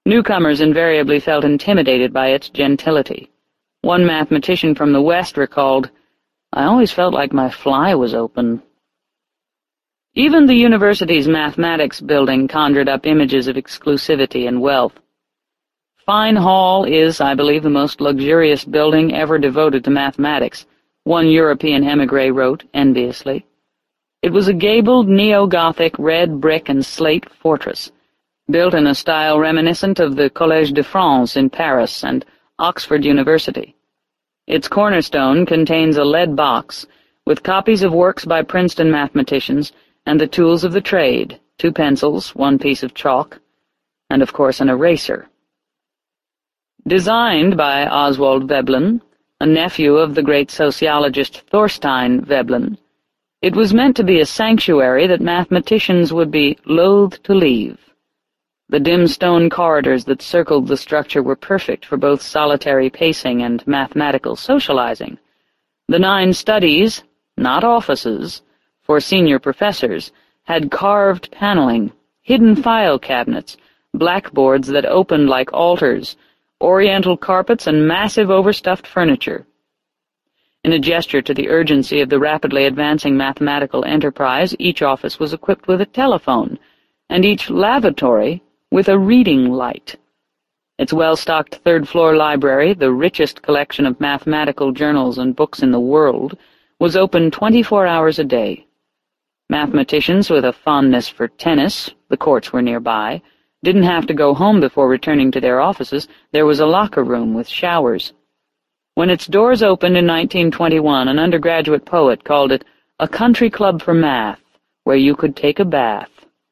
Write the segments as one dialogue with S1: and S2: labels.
S1: Newcomers invariably felt intimidated by its gentility. One mathematician from the West recalled, "I always felt like my fly was open." Even the university's mathematics building conjured up images of exclusivity and wealth. "Fine Hall is, I believe, the most luxurious building ever devoted to mathematics," one European émigré wrote enviously. It was a gabled neo-Gothic red brick and slate fortress, built in a style reminiscent of the Collège de France in Paris and Oxford University. Its cornerstone contains a lead box with copies of works by Princeton mathematicians and the tools of the trade, 2 pencils, 1 piece of chalk, and of course an eraser. Designed by Oswald Veblen, a nephew of the great sociologist Thorstein Veblen, it was meant to be a sanctuary that mathematicians would be loath to leave. The dim stone corridors that circled the structure were perfect for both solitary pacing and mathematical socializing. The 9 studies, not offices, for senior professors, had carved paneling, hidden file cabinets, blackboards that opened like altars, oriental carpets, and massive overstuffed furniture. In a gesture to the urgency of the rapidly advancing mathematical enterprise, each office was equipped with a telephone, and each lavatory with a reading light. Its well-stocked third-floor library, the richest collection of mathematical journals and books in the world, was open 24 hours a day. Mathematicians with a fondness for tennis, the courts were nearby, didn't have to go home before returning to their offices. There was a locker room with showers. When its doors opened in 1921, an undergraduate poet called it a country club for math, where you could take a bath.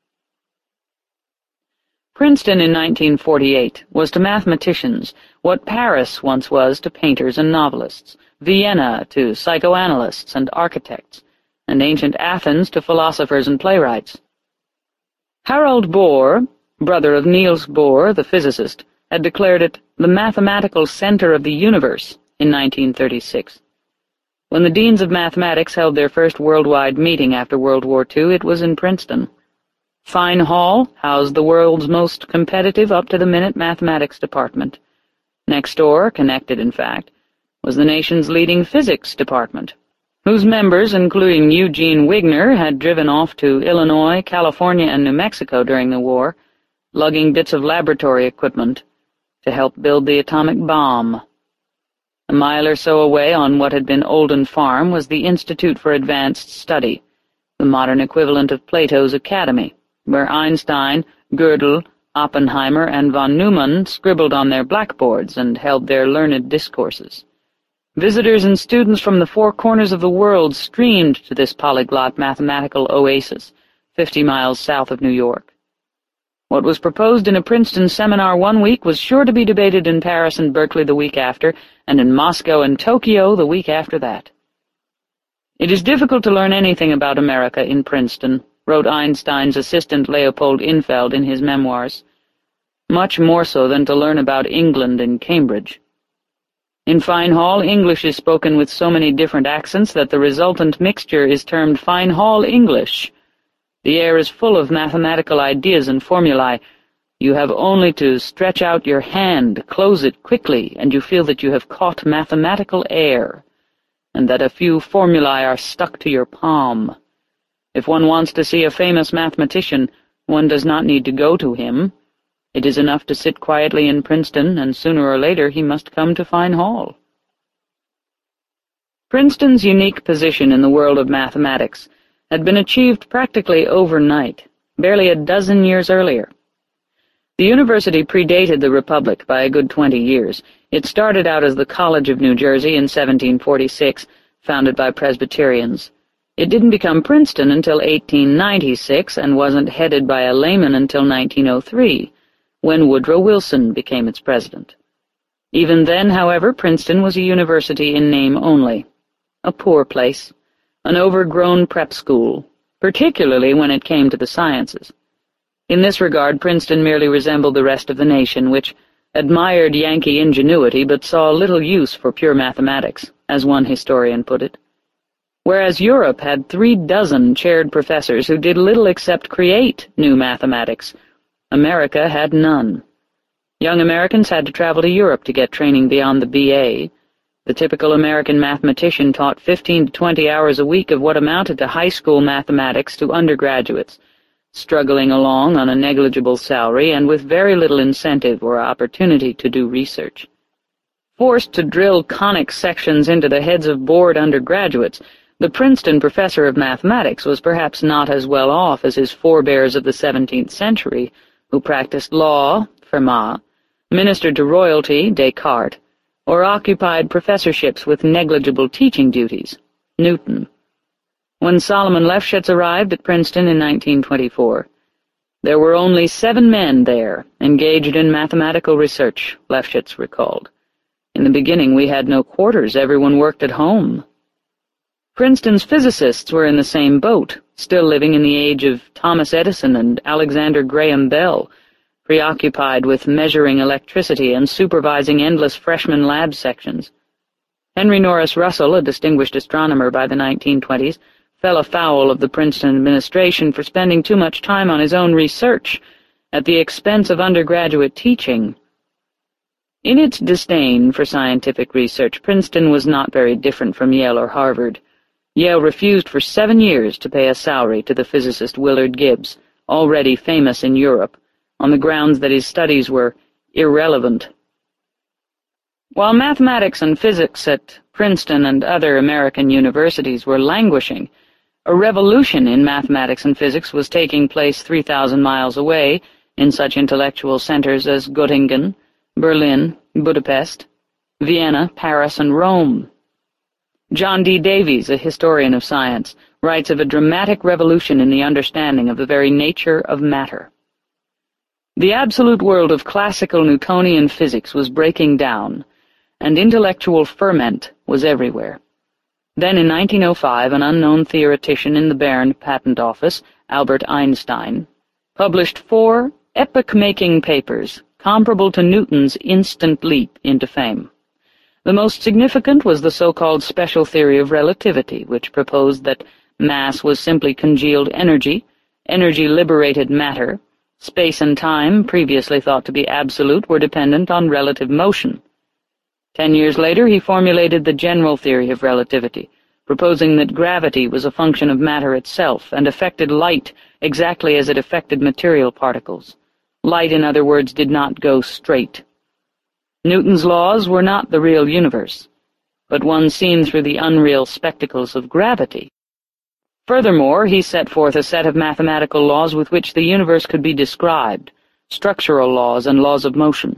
S1: Princeton in 1948 was to mathematicians what Paris once was to painters and novelists, Vienna to psychoanalysts and architects, and ancient Athens to philosophers and playwrights. Harold Bohr, brother of Niels Bohr, the physicist, had declared it the mathematical center of the universe in 1936. When the deans of mathematics held their first worldwide meeting after World War II, it was in Princeton. Fine Hall housed the world's most competitive up-to-the-minute mathematics department. Next door, connected in fact, was the nation's leading physics department, whose members, including Eugene Wigner, had driven off to Illinois, California, and New Mexico during the war, lugging bits of laboratory equipment to help build the atomic bomb. A mile or so away on what had been Olden Farm was the Institute for Advanced Study, the modern equivalent of Plato's Academy, where Einstein, Gödel, Oppenheimer, and von Neumann scribbled on their blackboards and held their learned discourses. Visitors and students from the 4 corners of the world streamed to this polyglot mathematical oasis, 50 miles south of New York. What was proposed in a Princeton seminar one week was sure to be debated in Paris and Berkeley the week after, and in Moscow and Tokyo the week after that. "It is difficult to learn anything about America in Princeton," wrote Einstein's assistant Leopold Infeld in his memoirs. "Much more so than to learn about England in Cambridge. In Fine Hall, English is spoken with so many different accents that the resultant mixture is termed Fine Hall English. The air is full of mathematical ideas and formulae. You have only to stretch out your hand, close it quickly, and you feel that you have caught mathematical air, and that a few formulae are stuck to your palm. If one wants to see a famous mathematician, one does not need to go to him. It is enough to sit quietly in Princeton, and sooner or later he must come to Fine Hall." Princeton's unique position in the world of mathematics had been achieved practically overnight, barely a dozen years earlier. The university predated the Republic by a good 20 years. It started out as the College of New Jersey in 1746, founded by Presbyterians. It didn't become Princeton until 1896 and wasn't headed by a layman until 1903, when Woodrow Wilson became its president. Even then, however, Princeton was a university in name only. A poor place, an overgrown prep school, particularly when it came to the sciences. In this regard, Princeton merely resembled the rest of the nation, which admired Yankee ingenuity but saw little use for pure mathematics, as one historian put it. Whereas Europe had 36 chaired professors who did little except create new mathematics, America had none. Young Americans had to travel to Europe to get training beyond the B.A. The typical American mathematician taught 15 to 20 hours a week of what amounted to high school mathematics to undergraduates, struggling along on a negligible salary and with very little incentive or opportunity to do research. Forced to drill conic sections into the heads of bored undergraduates, the Princeton professor of mathematics was perhaps not as well off as his forebears of the 17th century, who practiced law, Fermat, ministered to royalty, Descartes, or occupied professorships with negligible teaching duties, Newton. When Solomon Lefschetz arrived at Princeton in 1924, there were only 7 men there, engaged in mathematical research, Lefschetz recalled. In the beginning we had no quarters, everyone worked at home. Princeton's physicists were in the same boat, still living in the age of Thomas Edison and Alexander Graham Bell, preoccupied with measuring electricity and supervising endless freshman lab sections. Henry Norris Russell, a distinguished astronomer by the 1920s, fell afoul of the Princeton administration for spending too much time on his own research at the expense of undergraduate teaching. In its disdain for scientific research, Princeton was not very different from Yale or Harvard. Yale refused for 7 years to pay a salary to the physicist Willard Gibbs, already famous in Europe, on the grounds that his studies were irrelevant. While mathematics and physics at Princeton and other American universities were languishing, a revolution in mathematics and physics was taking place 3,000 miles away in such intellectual centers as Göttingen, Berlin, Budapest, Vienna, Paris, and Rome. John D. Davies, a historian of science, writes of a dramatic revolution in the understanding of the very nature of matter. The absolute world of classical Newtonian physics was breaking down, and intellectual ferment was everywhere. Then in 1905, an unknown theoretician in the Bern Patent Office, Albert Einstein, published 4 epoch-making papers comparable to Newton's instant leap into fame. The most significant was the so-called special theory of relativity, which proposed that mass was simply congealed energy, energy liberated matter, space and time, previously thought to be absolute, were dependent on relative motion. 10 years later he formulated the general theory of relativity, proposing that gravity was a function of matter itself and affected light exactly as it affected material particles. Light, in other words, did not go straight. Newton's laws were not the real universe, but one seen through the unreal spectacles of gravity. Furthermore, he set forth a set of mathematical laws with which the universe could be described, structural laws and laws of motion.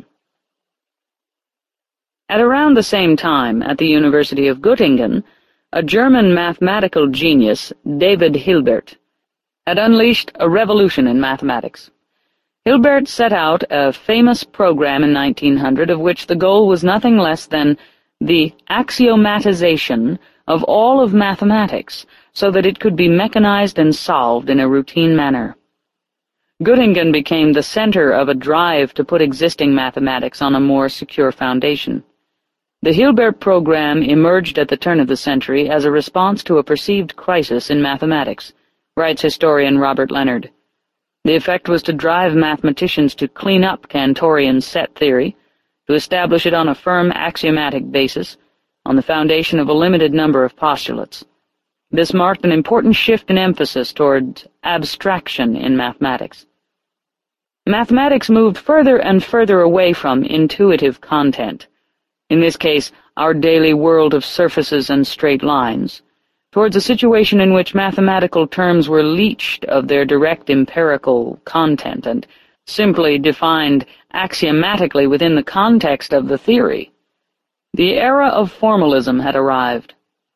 S1: At around the same time, at the University of Göttingen, a German mathematical genius, David Hilbert, had unleashed a revolution in mathematics. Hilbert set out a famous program in 1900 of which the goal was nothing less than the axiomatization of all of mathematics so that it could be mechanized and solved in a routine manner. Göttingen became the center of a drive to put existing mathematics on a more secure foundation. The Hilbert program emerged at the turn of the century as a response to a perceived crisis in mathematics, writes historian Robert Leonard. The effect was to drive mathematicians to clean up Cantorian set theory, to establish it on a firm axiomatic basis, on the foundation of a limited number of postulates. This marked an important shift in emphasis toward abstraction in mathematics. Mathematics moved further and further away from intuitive content, in this case our daily world of surfaces and straight lines, towards a situation in which mathematical terms were leached of their direct empirical content and simply defined axiomatically within the context of the theory. The era of formalism had arrived.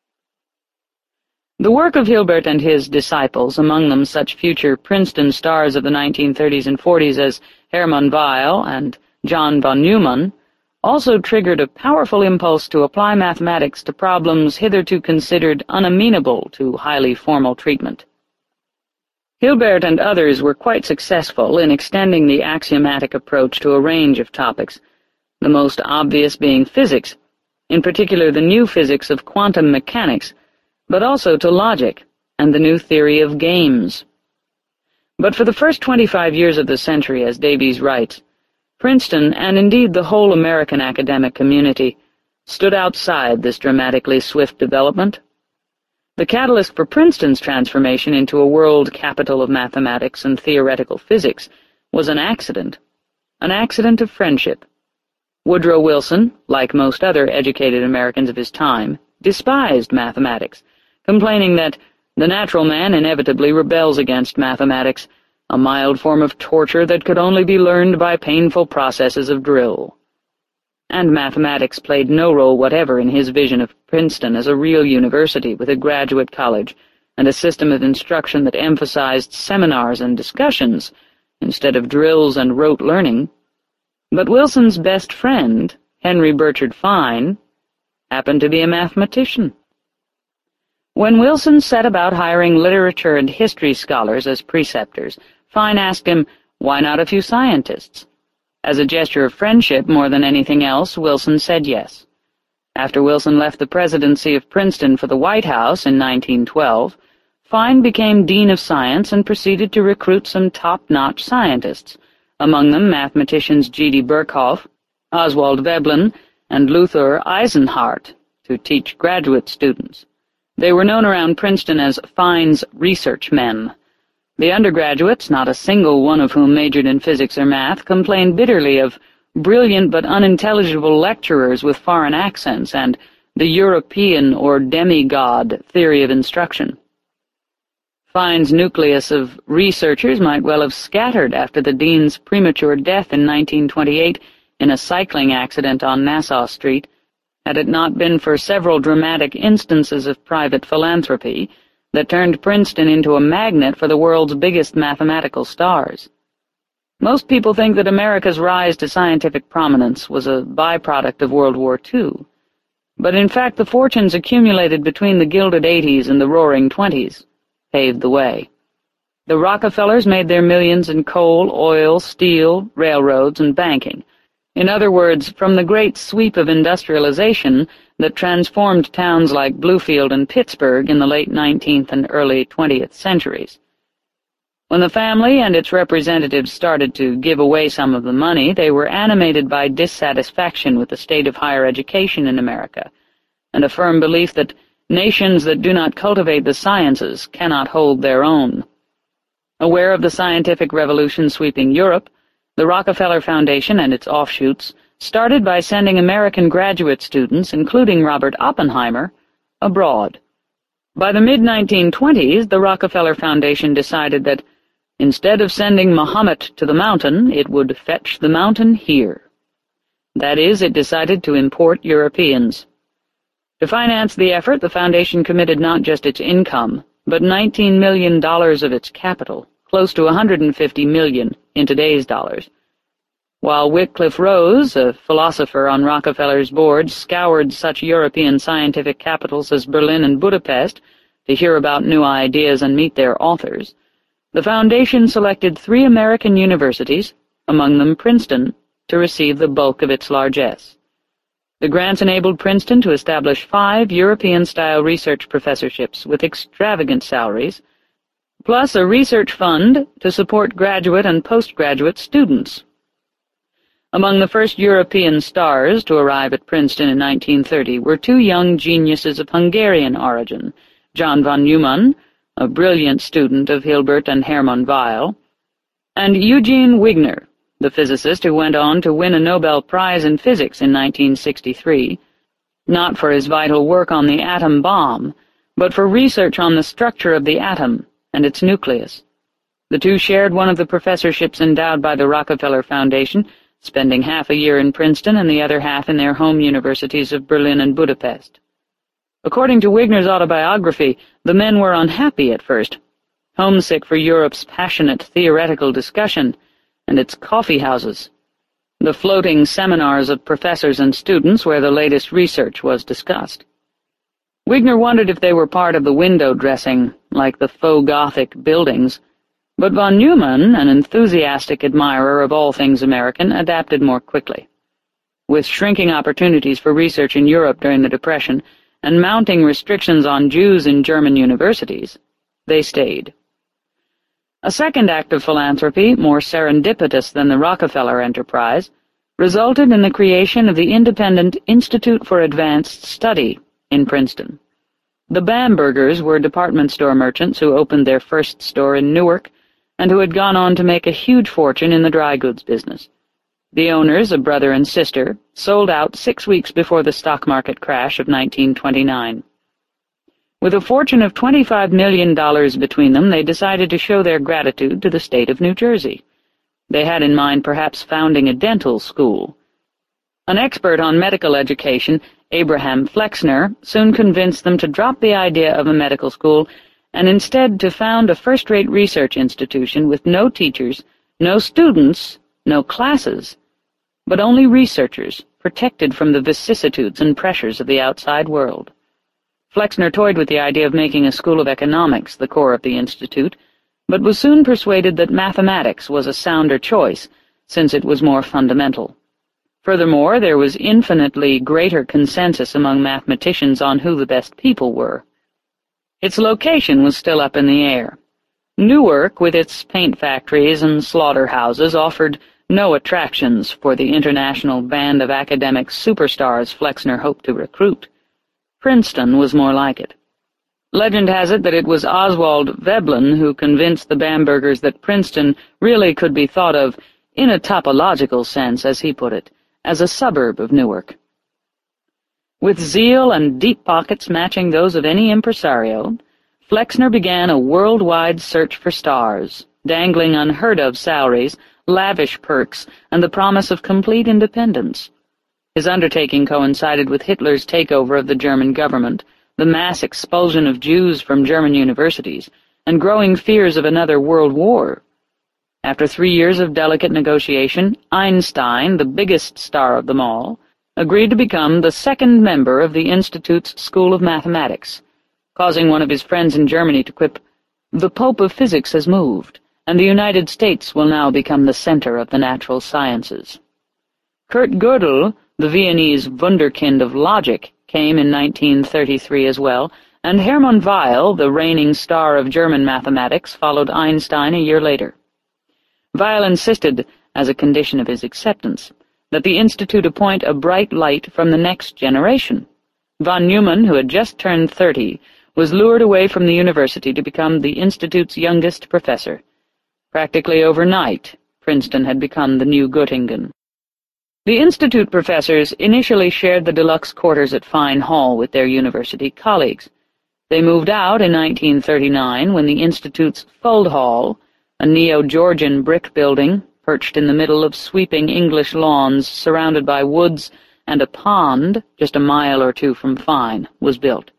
S1: The work of Hilbert and his disciples, among them such future Princeton stars of the 1930s and 40s as Hermann Weyl and John von Neumann, also triggered a powerful impulse to apply mathematics to problems hitherto considered unamenable to highly formal treatment. Hilbert and others were quite successful in extending the axiomatic approach to a range of topics, the most obvious being physics, in particular the new physics of quantum mechanics, but also to logic and the new theory of games. But for the first 25 years of the century, as Davies writes, Princeton, and indeed the whole American academic community, stood outside this dramatically swift development. The catalyst for Princeton's transformation into a world capital of mathematics and theoretical physics was an accident of friendship. Woodrow Wilson, like most other educated Americans of his time, despised mathematics, complaining that the natural man inevitably rebels against mathematics, a mild form of torture that could only be learned by painful processes of drill. And mathematics played no role whatever in his vision of Princeton as a real university with a graduate college and a system of instruction that emphasized seminars and discussions instead of drills and rote learning. But Wilson's best friend, Henry Burchard Fine, happened to be a mathematician. When Wilson set about hiring literature and history scholars as preceptors, Fine asked him, why not a few scientists? As a gesture of friendship more than anything else, Wilson said yes. After Wilson left the presidency of Princeton for the White House in 1912, Fine became Dean of Science and proceeded to recruit some top-notch scientists, among them mathematicians G.D. Birkhoff, Oswald Veblen, and Luther Eisenhardt, to teach graduate students. They were known around Princeton as Fine's research men. The undergraduates, not a single one of whom majored in physics or math, complained bitterly of brilliant but unintelligible lecturers with foreign accents and the European or demigod theory of instruction. Fine's nucleus of researchers might well have scattered after the dean's premature death in 1928 in a cycling accident on Nassau Street, had it not been for several dramatic instances of private philanthropy that turned Princeton into a magnet for the world's biggest mathematical stars. Most people think that America's rise to scientific prominence was a byproduct of World War II, but in fact the fortunes accumulated between the Gilded 80s and the Roaring 20s paved the way. The Rockefellers made their millions in coal, oil, steel, railroads, and banking. In other words, from the great sweep of industrialization that transformed towns like Bluefield and Pittsburgh in the late 19th and early 20th centuries. When the family and its representatives started to give away some of the money, they were animated by dissatisfaction with the state of higher education in America, and a firm belief that nations that do not cultivate the sciences cannot hold their own. Aware of the scientific revolution sweeping Europe, the Rockefeller Foundation and its offshoots started by sending American graduate students, including Robert Oppenheimer, abroad. By the mid-1920s, the Rockefeller Foundation decided that instead of sending Muhammad to the mountain, it would fetch the mountain here. That is, it decided to import Europeans. To finance the effort, the Foundation committed not just its income, but $19 million of its capital, close to $150 million in today's dollars. While Wycliffe Rose, a philosopher on Rockefeller's board, scoured such European scientific capitals as Berlin and Budapest to hear about new ideas and meet their authors, the Foundation selected 3 American universities, among them Princeton, to receive the bulk of its largesse. The grants enabled Princeton to establish 5 European-style research professorships with extravagant salaries, plus a research fund to support graduate and postgraduate students. Among the first European stars to arrive at Princeton in 1930 were 2 young geniuses of Hungarian origin, John von Neumann, a brilliant student of Hilbert and Hermann Weyl, and Eugene Wigner, the physicist who went on to win a Nobel Prize in Physics in 1963, not for his vital work on the atom bomb, but for research on the structure of the atom and its nucleus. The 2 shared one of the professorships endowed by the Rockefeller Foundation, spending half a year in Princeton and the other half in their home universities of Berlin and Budapest. According to Wigner's autobiography, the men were unhappy at first, homesick for Europe's passionate theoretical discussion and its coffee houses, the floating seminars of professors and students where the latest research was discussed. Wigner wondered if they were part of the window dressing, like the faux Gothic buildings, but von Neumann, an enthusiastic admirer of all things American, adapted more quickly. With shrinking opportunities for research in Europe during the Depression and mounting restrictions on Jews in German universities, they stayed. A second act of philanthropy, more serendipitous than the Rockefeller enterprise, resulted in the creation of the independent Institute for Advanced Study in Princeton. The Bambergers were department store merchants who opened their first store in Newark and who had gone on to make a huge fortune in the dry goods business. The owners, a brother and sister, sold out 6 weeks before the stock market crash of 1929. With a fortune of $25 million between them, they decided to show their gratitude to the state of New Jersey. They had in mind perhaps founding a dental school. An expert on medical education, Abraham Flexner, soon convinced them to drop the idea of a medical school and instead to found a first-rate research institution with no teachers, no students, no classes, but only researchers, protected from the vicissitudes and pressures of the outside world. Flexner toyed with the idea of making a school of economics the core of the institute, but was soon persuaded that mathematics was a sounder choice, since it was more fundamental. Furthermore, there was infinitely greater consensus among mathematicians on who the best people were. Its location was still up in the air. Newark, with its paint factories and slaughterhouses, offered no attractions for the international band of academic superstars Flexner hoped to recruit. Princeton was more like it. Legend has it that it was Oswald Veblen who convinced the Bambergers that Princeton really could be thought of, in a topological sense, as he put it, as a suburb of Newark. With zeal and deep pockets matching those of any impresario, Flexner began a worldwide search for stars, dangling unheard-of salaries, lavish perks, and the promise of complete independence. His undertaking coincided with Hitler's takeover of the German government, the mass expulsion of Jews from German universities, and growing fears of another world war. After 3 years of delicate negotiation, Einstein, the biggest star of them all, agreed to become the second member of the Institute's School of Mathematics, causing one of his friends in Germany to quip, "The Pope of Physics has moved, and the United States will now become the center of the natural sciences." Kurt Gödel, the Viennese wunderkind of logic, came in 1933 as well, and Hermann Weyl, the reigning star of German mathematics, followed Einstein a year later. Weyl insisted, as a condition of his acceptance, that the Institute appoint a bright light from the next generation. Von Neumann, who had just turned 30, was lured away from the university to become the Institute's youngest professor. Practically overnight, Princeton had become the new Göttingen. The Institute professors initially shared the deluxe quarters at Fine Hall with their university colleagues. They moved out in 1939 when the Institute's Fuld Hall, a neo-Georgian brick building, perched in the middle of sweeping English lawns surrounded by woods and a pond just a mile or two from Fine, was built.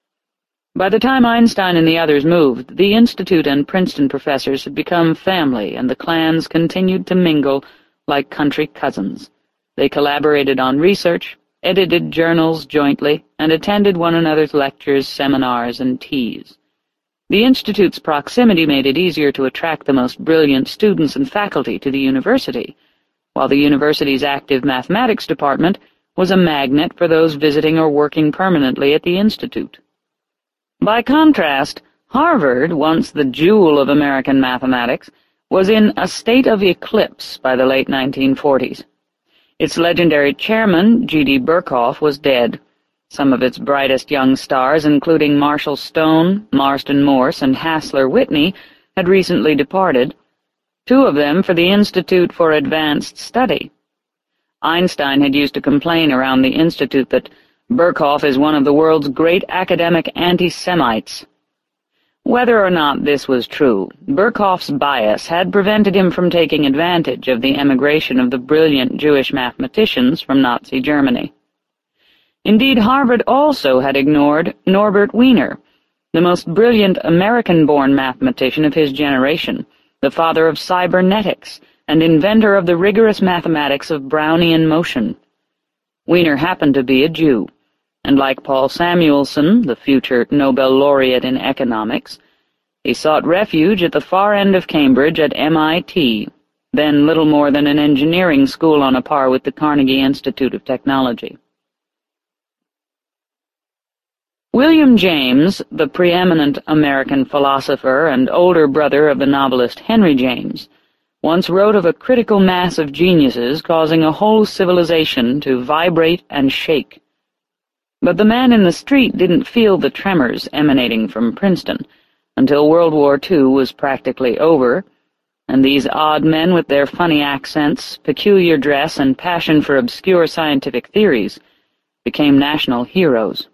S1: By the time Einstein and the others moved, the Institute and Princeton professors had become family, and the clans continued to mingle like country cousins. They collaborated on research, edited journals jointly, and attended one another's lectures, seminars, and teas. The Institute's proximity made it easier to attract the most brilliant students and faculty to the university, while the university's active mathematics department was a magnet for those visiting or working permanently at the Institute. By contrast, Harvard, once the jewel of American mathematics, was in a state of eclipse by the late 1940s. Its legendary chairman, G.D. Birkhoff, was dead. Some of its brightest young stars, including Marshall Stone, Marston Morse, and Hassler Whitney, had recently departed, 2 of them for the Institute for Advanced Study. Einstein had used to complain around the Institute that Birkhoff is one of the world's great academic anti-Semites. Whether or not this was true, Birkhoff's bias had prevented him from taking advantage of the emigration of the brilliant Jewish mathematicians from Nazi Germany. Indeed, Harvard also had ignored Norbert Wiener, the most brilliant American-born mathematician of his generation, the father of cybernetics, and inventor of the rigorous mathematics of Brownian motion. Wiener happened to be a Jew, and like Paul Samuelson, the future Nobel laureate in economics, he sought refuge at the far end of Cambridge at MIT, then little more than an engineering school on a par with the Carnegie Institute of Technology. William James, the preeminent American philosopher and older brother of the novelist Henry James, once wrote of a critical mass of geniuses causing a whole civilization to vibrate and shake. But the man in the street didn't feel the tremors emanating from Princeton until World War II was practically over, and these odd men with their funny accents, peculiar dress, and passion for obscure scientific theories became national heroes.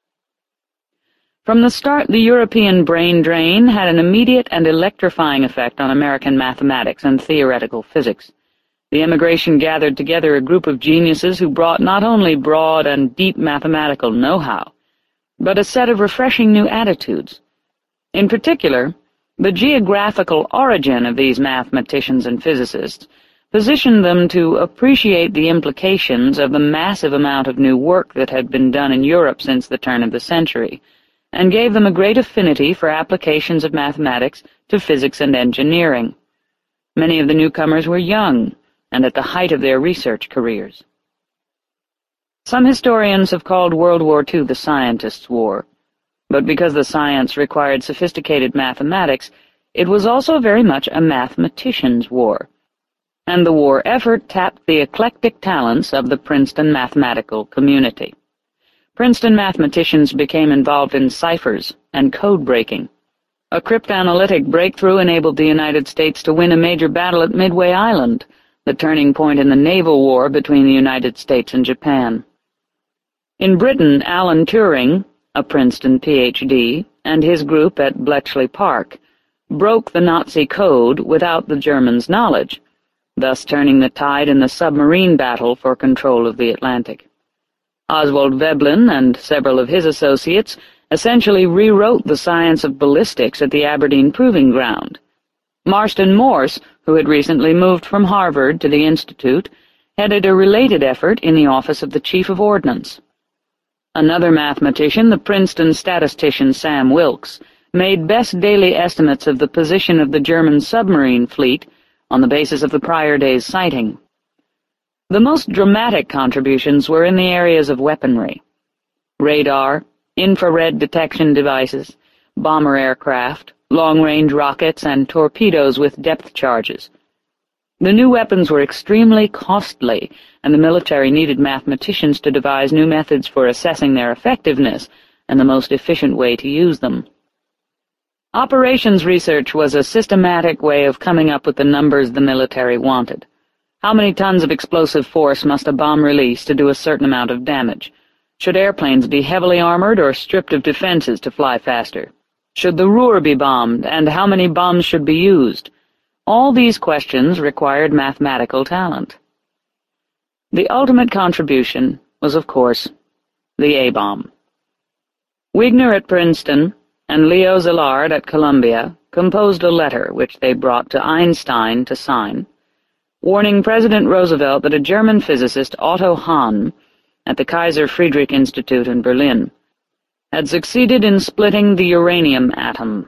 S1: From the start, the European brain drain had an immediate and electrifying effect on American mathematics and theoretical physics. The emigration gathered together a group of geniuses who brought not only broad and deep mathematical know-how, but a set of refreshing new attitudes. In particular, the geographical origin of these mathematicians and physicists positioned them to appreciate the implications of the massive amount of new work that had been done in Europe since the turn of the century, and gave them a great affinity for applications of mathematics to physics and engineering. Many of the newcomers were young and at the height of their research careers. Some historians have called World War II the Scientists' War, but because the science required sophisticated mathematics, it was also very much a mathematicians' war, and the war effort tapped the eclectic talents of the Princeton mathematical community. Princeton mathematicians became involved in ciphers and code-breaking. A cryptanalytic breakthrough enabled the United States to win a major battle at Midway Island, the turning point in the naval war between the United States and Japan. In Britain, Alan Turing, a Princeton Ph.D., and his group at Bletchley Park broke the Nazi code without the Germans' knowledge, thus turning the tide in the submarine battle for control of the Atlantic. Oswald Veblen and several of his associates essentially rewrote the science of ballistics at the Aberdeen Proving Ground. Marston Morse, who had recently moved from Harvard to the Institute, headed a related effort in the office of the Chief of Ordnance. Another mathematician, the Princeton statistician Sam Wilkes, made best daily estimates of the position of the German submarine fleet on the basis of the prior day's sighting. The most dramatic contributions were in the areas of weaponry: radar, infrared detection devices, bomber aircraft, long-range rockets, and torpedoes with depth charges. The new weapons were extremely costly, and the military needed mathematicians to devise new methods for assessing their effectiveness and the most efficient way to use them. Operations research was a systematic way of coming up with the numbers the military wanted. How many tons of explosive force must a bomb release to do a certain amount of damage? Should airplanes be heavily armored or stripped of defenses to fly faster? Should the Ruhr be bombed, and how many bombs should be used? All these questions required mathematical talent. The ultimate contribution was, of course, the A-bomb. Wigner at Princeton and Leo Szilard at Columbia composed a letter which they brought to Einstein to sign, warning President Roosevelt that a German physicist, Otto Hahn, at the Kaiser Friedrich Institute in Berlin, had succeeded in splitting the uranium atom.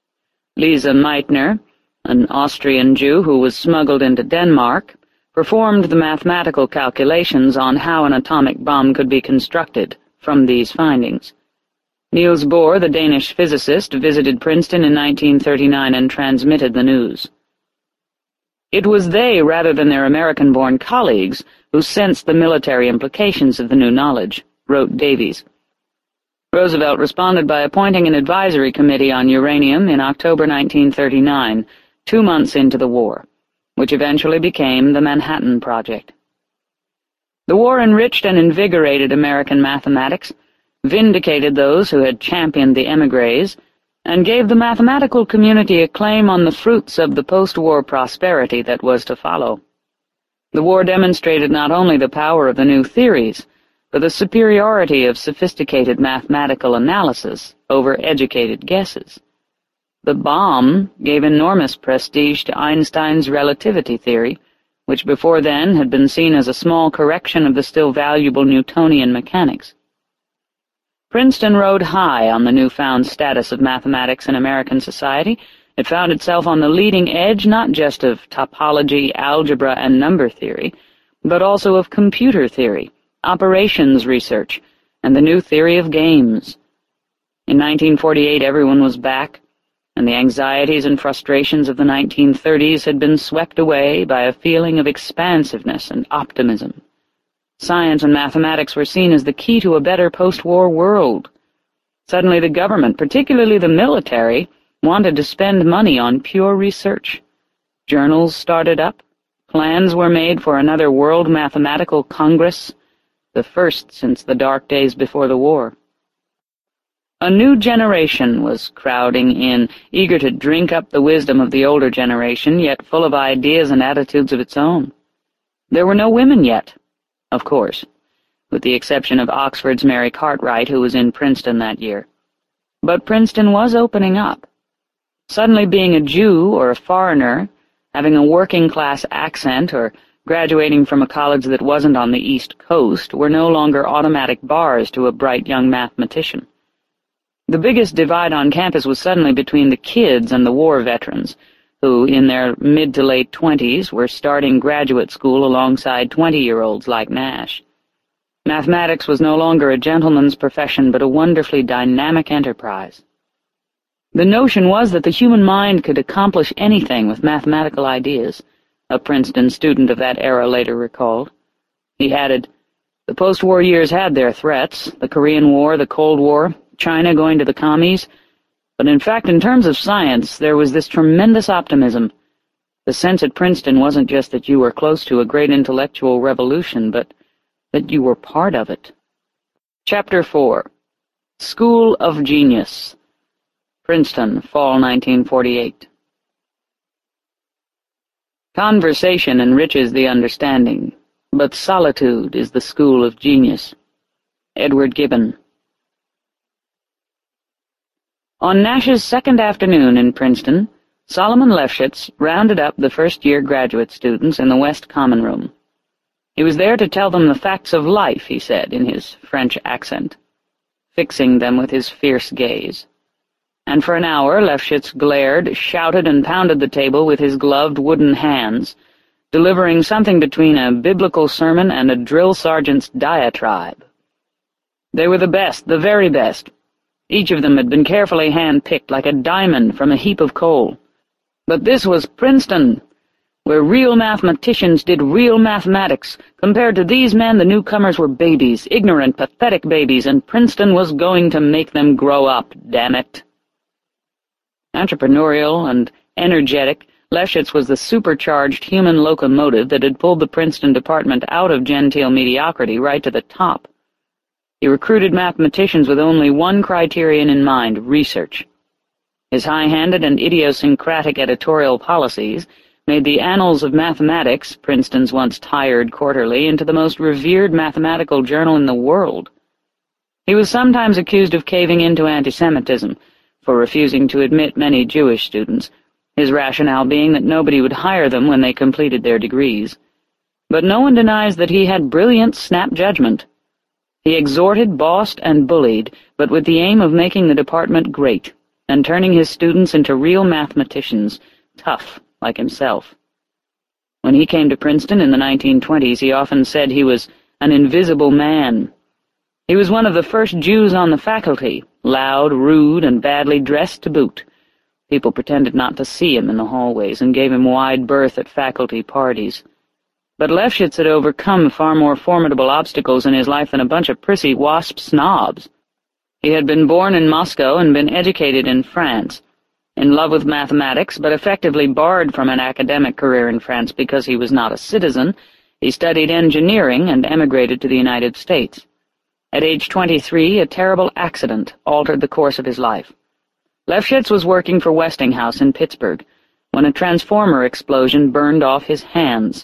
S1: Lise Meitner, an Austrian Jew who was smuggled into Denmark, performed the mathematical calculations on how an atomic bomb could be constructed from these findings. Niels Bohr, the Danish physicist, visited Princeton in 1939 and transmitted the news. It was they, rather than their American-born colleagues, who sensed the military implications of the new knowledge, wrote Davies. Roosevelt responded by appointing an advisory committee on uranium in October 1939, 2 months into the war, which eventually became the Manhattan Project. The war enriched and invigorated American mathematics, vindicated those who had championed the émigrés, and gave the mathematical community a claim on the fruits of the post-war prosperity that was to follow. The war demonstrated not only the power of the new theories, but the superiority of sophisticated mathematical analysis over educated guesses. The bomb gave enormous prestige to Einstein's relativity theory, which before then had been seen as a small correction of the still valuable Newtonian mechanics. Princeton rode high on the newfound status of mathematics in American society. It found itself on the leading edge not just of topology, algebra, and number theory, but also of computer theory, operations research, and the new theory of games. In 1948 everyone was back, and the anxieties and frustrations of the 1930s had been swept away by a feeling of expansiveness and optimism. Science and mathematics were seen as the key to a better post-war world. Suddenly the government, particularly the military, wanted to spend money on pure research. Journals started up. Plans were made for another World Mathematical Congress, the first since the dark days before the war. A new generation was crowding in, eager to drink up the wisdom of the older generation, yet full of ideas and attitudes of its own. There were no women yet, of course, with the exception of Oxford's Mary Cartwright, who was in Princeton that year. But Princeton was opening up. Suddenly being a Jew or a foreigner, having a working-class accent, or graduating from a college that wasn't on the East Coast were no longer automatic bars to a bright young mathematician. The biggest divide on campus was suddenly between the kids and the war veterans, who, in their mid to late 20s, were starting graduate school alongside 20-year-olds like Nash. Mathematics was no longer a gentleman's profession, but a wonderfully dynamic enterprise. The notion was that the human mind could accomplish anything with mathematical ideas, a Princeton student of that era later recalled. He added, "The post-war years had their threats, the Korean War, the Cold War, China going to the commies, but in fact, in terms of science, there was this tremendous optimism. The sense at Princeton wasn't just that you were close to a great intellectual revolution, but that you were part of it." Chapter 4. School of Genius. Princeton, Fall 1948. Conversation enriches the understanding, but solitude is the school of genius. Edward Gibbon. On Nash's second afternoon in Princeton, Solomon Lefschetz rounded up the first-year graduate students in the West Common Room. He was there to tell them the facts of life, he said in his French accent, fixing them with his fierce gaze. And for an hour Lefschetz glared, shouted, and pounded the table with his gloved wooden hands, delivering something between a biblical sermon and a drill sergeant's diatribe. They were the best, the very best. Each of them had been carefully hand-picked like a diamond from a heap of coal. But this was Princeton, where real mathematicians did real mathematics. Compared to these men, the newcomers were babies, ignorant, pathetic babies, and Princeton was going to make them grow up, damn it. Entrepreneurial and energetic, Lefschetz was the supercharged human locomotive that had pulled the Princeton department out of genteel mediocrity right to the top. He recruited mathematicians with only one criterion in mind, research. His high-handed and idiosyncratic editorial policies made the Annals of Mathematics, Princeton's once tired quarterly, into the most revered mathematical journal in the world. He was sometimes accused of caving into anti-Semitism, for refusing to admit many Jewish students, his rationale being that nobody would hire them when they completed their degrees. But no one denies that he had brilliant snap judgment. He exhorted, bossed, and bullied, but with the aim of making the department great, and turning his students into real mathematicians, tough like himself. When he came to Princeton in the 1920s, he often said he was an invisible man. He was one of the first Jews on the faculty, loud, rude, and badly dressed to boot. People pretended not to see him in the hallways and gave him wide berth at faculty parties. But Lefschetz had overcome far more formidable obstacles in his life than a bunch of prissy wasp snobs. He had been born in Moscow and been educated in France, in love with mathematics, but effectively barred from an academic career in France because he was not a citizen. He studied engineering and emigrated to the United States. At age 23, a terrible accident altered the course of his life. Lefschetz was working for Westinghouse in Pittsburgh when a transformer explosion burned off his hands.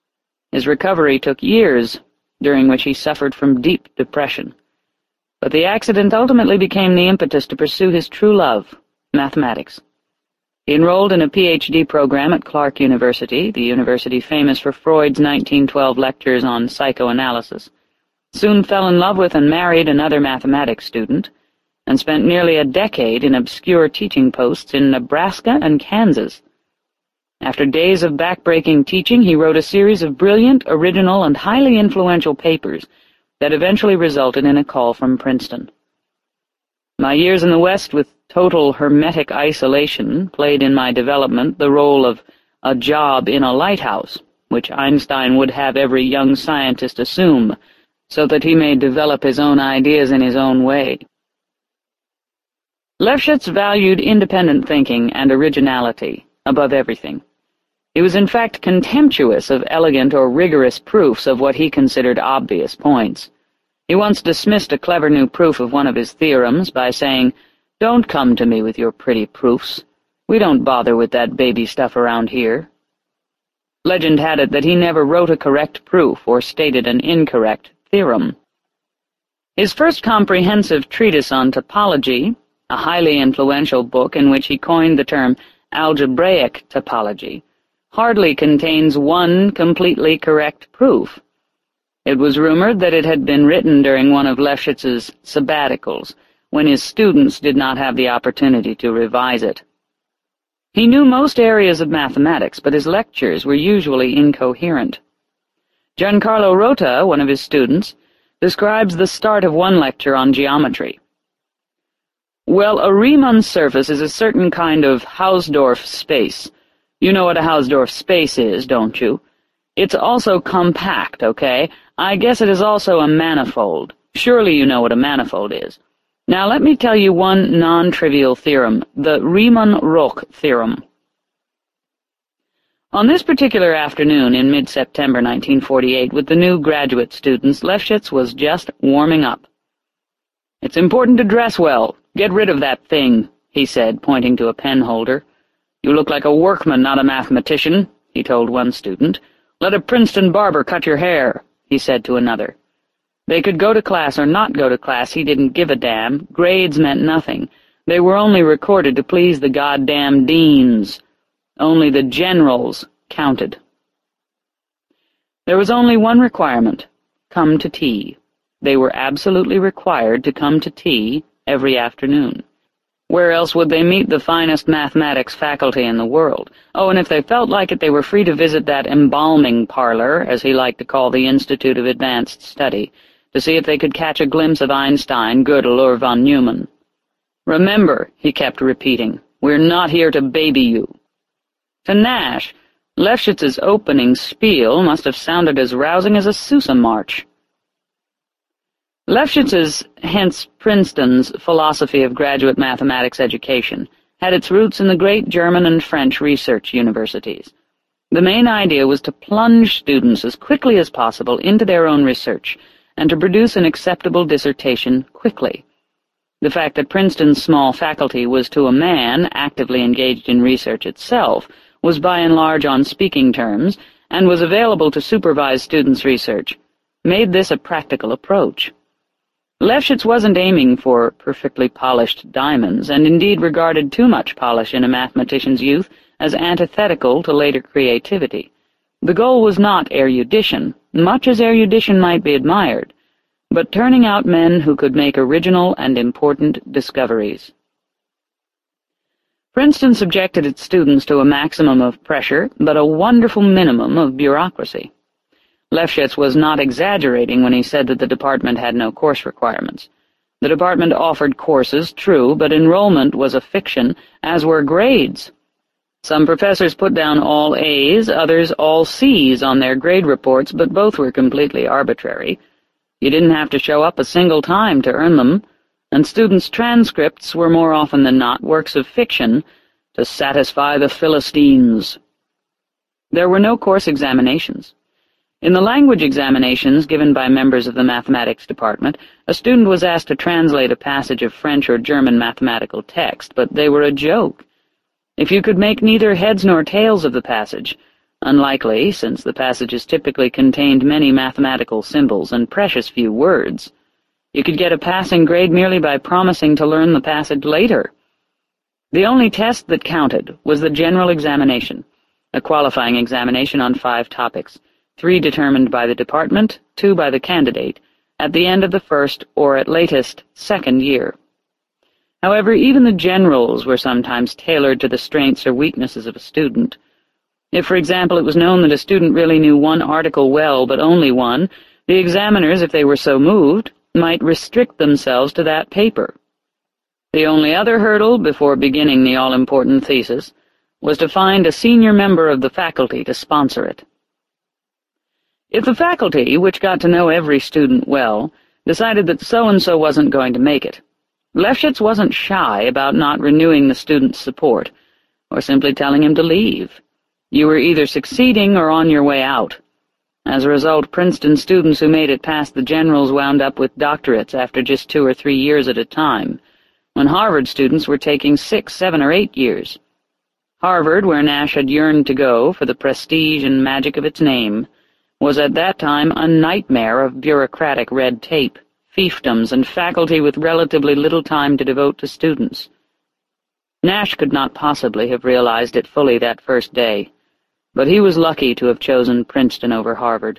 S1: His recovery took years, during which he suffered from deep depression. But the accident ultimately became the impetus to pursue his true love, mathematics. He enrolled in a Ph.D. program at Clark University, the university famous for Freud's 1912 lectures on psychoanalysis, soon fell in love with and married another mathematics student, and spent nearly a decade in obscure teaching posts in Nebraska and Kansas. After days of back-breaking teaching, he wrote a series of brilliant, original, and highly influential papers that eventually resulted in a call from Princeton. My years in the West with total hermetic isolation played in my development the role of a job in a lighthouse, which Einstein would have every young scientist assume, so that he may develop his own ideas in his own way. Lefschetz valued independent thinking and originality above everything. He was in fact contemptuous of elegant or rigorous proofs of what he considered obvious points. He once dismissed a clever new proof of one of his theorems by saying, "Don't come to me with your pretty proofs. We don't bother with that baby stuff around here." Legend had it that he never wrote a correct proof or stated an incorrect theorem. His first comprehensive treatise on topology, a highly influential book in which he coined the term algebraic topology, hardly contains one completely correct proof. It was rumored that it had been written during one of Lefschetz's sabbaticals, when his students did not have the opportunity to revise it. He knew most areas of mathematics, but his lectures were usually incoherent. Giancarlo Rota, one of his students, describes the start of one lecture on geometry. "Well, a Riemann surface is a certain kind of Hausdorff space. You know what a Hausdorff space is, don't you? It's also compact, okay? I guess it is also a manifold. Surely you know what a manifold is. Now let me tell you one non-trivial theorem, the Riemann-Roch theorem." On this particular afternoon in mid-September 1948, with the new graduate students, Lefschetz was just warming up. "It's important to dress well. Get rid of that thing," he said, pointing to a pen-holder. "You look like a workman, not a mathematician," he told one student. "Let a Princeton barber cut your hair," he said to another. They could go to class or not go to class, he didn't give a damn. Grades meant nothing. They were only recorded to please the goddamn deans. Only the generals counted. There was only one requirement: come to tea. They were absolutely required to come to tea every afternoon. Where else would they meet the finest mathematics faculty in the world? Oh, and if they felt like it, they were free to visit that embalming parlor, as he liked to call the Institute of Advanced Study, to see if they could catch a glimpse of Einstein, Gödel, or von Neumann. "Remember," he kept repeating, "we're not here to baby you." To Nash, Lefschetz's opening spiel must have sounded as rousing as a Sousa march. Lefschetz's, hence Princeton's, philosophy of graduate mathematics education had its roots in the great German and French research universities. The main idea was to plunge students as quickly as possible into their own research and to produce an acceptable dissertation quickly. The fact that Princeton's small faculty was to a man actively engaged in research itself was by and large on speaking terms and was available to supervise students' research made this a practical approach. Lefschetz wasn't aiming for perfectly polished diamonds, and indeed regarded too much polish in a mathematician's youth as antithetical to later creativity. The goal was not erudition, much as erudition might be admired, but turning out men who could make original and important discoveries. Princeton subjected its students to a maximum of pressure, but a wonderful minimum of bureaucracy. Lefschetz was not exaggerating when he said that the department had no course requirements. The department offered courses, true, but enrollment was a fiction, as were grades. Some professors put down all A's, others all C's on their grade reports, but both were completely arbitrary. You didn't have to show up a single time to earn them, and students' transcripts were more often than not works of fiction to satisfy the Philistines. There were no course examinations. In the language examinations given by members of the mathematics department, a student was asked to translate a passage of French or German mathematical text, but they were a joke. If you could make neither heads nor tails of the passage, unlikely, since the passages typically contained many mathematical symbols and precious few words, you could get a passing grade merely by promising to learn the passage later. The only test that counted was the general examination, a qualifying examination on 5 topics, 3 determined by the department, 2 by the candidate, at the end of the first or at latest second year. However, even the generals were sometimes tailored to the strengths or weaknesses of a student. If, for example, it was known that a student really knew one article well, but only one, the examiners, if they were so moved, might restrict themselves to that paper. The only other hurdle before beginning the all-important thesis was to find a senior member of the faculty to sponsor it. If the faculty, which got to know every student well, decided that so-and-so wasn't going to make it, Lefschetz wasn't shy about not renewing the student's support, or simply telling him to leave. You were either succeeding or on your way out. As a result, Princeton students who made it past the generals wound up with doctorates after just 2 or 3 years at a time, when Harvard students were taking 6, 7, or 8 years. Harvard, where Nash had yearned to go for the prestige and magic of its name, was at that time a nightmare of bureaucratic red tape, fiefdoms, and faculty with relatively little time to devote to students. Nash could not possibly have realized it fully that first day, but he was lucky to have chosen Princeton over Harvard.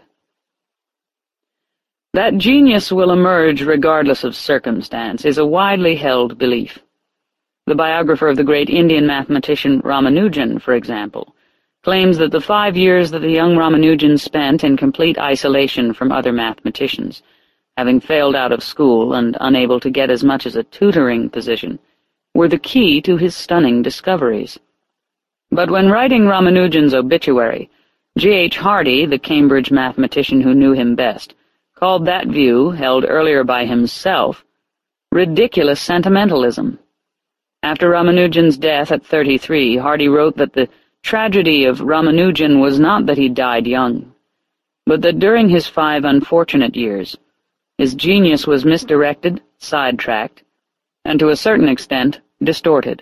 S1: That genius will emerge regardless of circumstance is a widely held belief. The biographer of the great Indian mathematician Ramanujan, for example, claims that the 5 years that the young Ramanujan spent in complete isolation from other mathematicians, having failed out of school and unable to get as much as a tutoring position, were the key to his stunning discoveries. But when writing Ramanujan's obituary, G.H. Hardy, the Cambridge mathematician who knew him best, called that view, held earlier by himself, ridiculous sentimentalism. After Ramanujan's death at 33, Hardy wrote that the tragedy of Ramanujan was not that he died young, but that during his 5 unfortunate years, his genius was misdirected, sidetracked, and to a certain extent distorted.